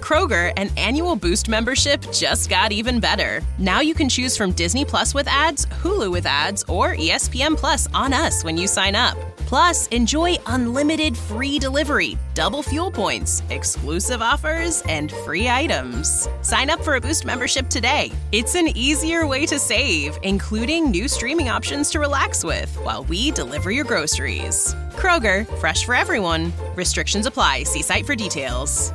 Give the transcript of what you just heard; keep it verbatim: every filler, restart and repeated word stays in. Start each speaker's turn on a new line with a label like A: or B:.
A: Kroger, an annual Boost membership just got even better. Now you can choose from Disney Plus with ads, Hulu with ads, or E S P N Plus on us when you sign up. Plus, enjoy unlimited free delivery, double fuel points, exclusive offers, and free items. Sign up for a Boost membership today. It's an easier way to save, including new streaming options to relax with while we deliver your groceries. Kroger, fresh for everyone. Restrictions apply. See site for details.